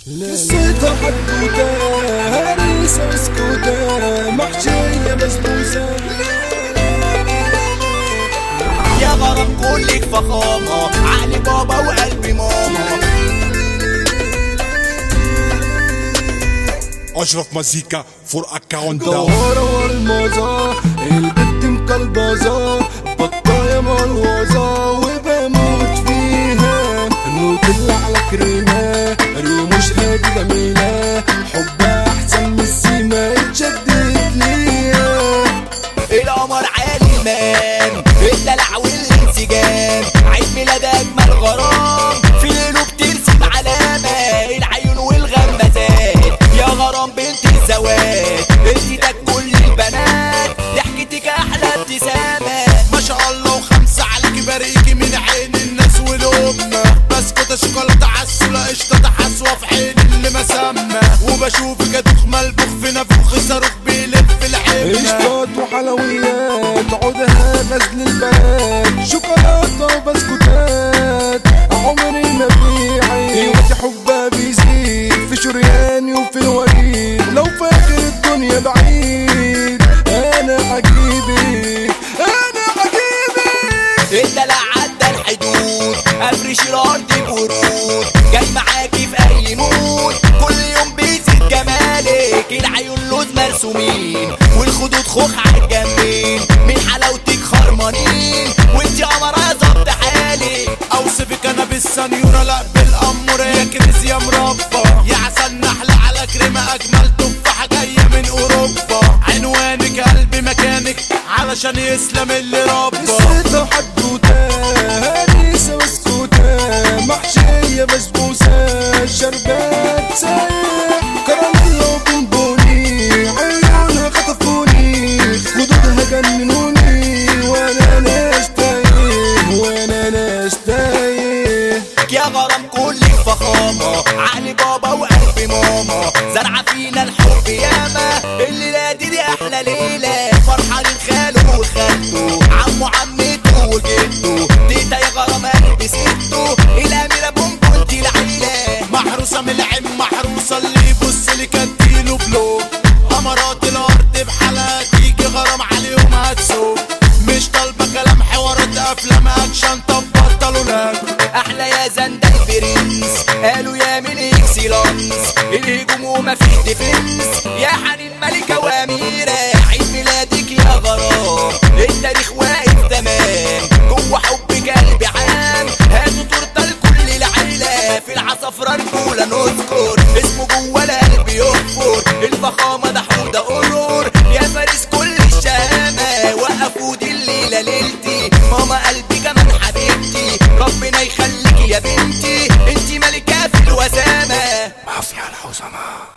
قصتها حدوتة هريسة وسكوتة محشية بسبوسة. يا غرام كلك فخامة عقلي بابا وقلبي ماما. أشرف مزيكا فور أكاونت جوهرة والمازة البت مكلبزة بطاية ملوزة وبموت فيها نوتيلا على كريمة رموش هادي جميلة حبها أحسن من السما اتشدت ليها. القمر عالي المان الدلع والانسجام عيد ميلاد أجمل غرام في ليله بترسم علامة العيون والغمازات. يا غرام بنت الزواج انتي ده كل البنات ضحكتك أحلى ابتسامة. ما شاء الله وخمسة عليكي باريكي من عين الناس ولقمة بسكوتة شوكولاتة عسولة قشطة حسوة في عين اللي مسمى وبشوفك ادوخ ملبوخ في نفوخ صاروخ بيلف العين قشطات وحلويات عودها غزل البنات شوكولاتة وبسكوتات عمري ما بيعي وقت حبها بيزيد في شرياني وفي الوريد لو فاكر الدنيا بعيد انا عجيبك انا عجيبك. الدلع عدى الحدود افرش الارض بورود جاي معاكي في اي مود كل يوم بيزيد جمالك العيون لوز مرسومين والخدود خوخ عالجنبين من حلاوتك خرمانين وانتي قمرة ظبط حالك. اوصفك انا بالسنيورة لا بالامورة يا كريز يا مربى يا عسل نحلة على كريمة اجمل تفاحة جاية من اوروبا عنوانك قلبي مكانك علشان يسلم اللي ربى. قصتها حدوتة هريسة وسكوتة محشية بسبوسة شربات سايح كراميلا وبونبوني عيونها خطفوني خدودها جننوني وانا ناس تايه وانا ناس تايه. يا غرام كلك فخامة عقلي بابا وقلبي ماما زرعة فينا الحب ياما الليلة دي أحلى ليلة فرحة للخاله وخالته عمو عمته وجدته تيتا يا غرام قلبي سته الأميرة بونبون دي العيلة محروسة من العين محروسة اللي يبص لي كديله بلوك أمارات الأرض بحالها تيجي غرام عليهم هتسوق مش طالبة كلام حوارات أفلام أكشن طب بطلوا لك. أحلى يا زندا البرنس قالوا يا من إكسلانس الهجوم ومفيش ديفنس يا حنين ملكة وأميرة عيد ميلادك يا غرام التاريخ واقف تمام جوه حبك قلبي عام هاتوا تورته لكل العيلة في العصافرة رجولة نذكر اسمه جوه القلب يحفر الفخامة ده حوده قرور يا فارس كل الشهامة وقفوا دي